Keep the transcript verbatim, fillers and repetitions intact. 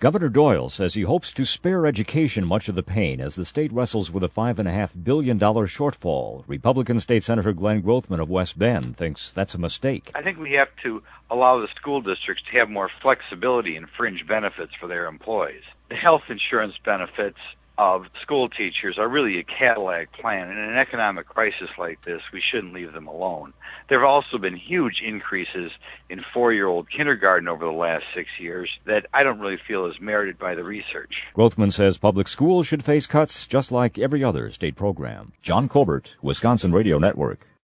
Governor Doyle says he hopes to spare education much of the pain as the state wrestles with a five point five billion dollars shortfall. Republican State Senator Glenn Grothman of West Bend thinks that's a mistake. I think we have to allow the school districts to have more flexibility in fringe benefits for their employees. The health insurance benefits of school teachers are really a Cadillac plan. In an economic crisis like this, we shouldn't leave them alone. There have also been huge increases in four-year-old kindergarten over the last six years that I don't really feel is merited by the research. Grothman says public schools should face cuts just like every other state program. John Colbert, Wisconsin Radio Network.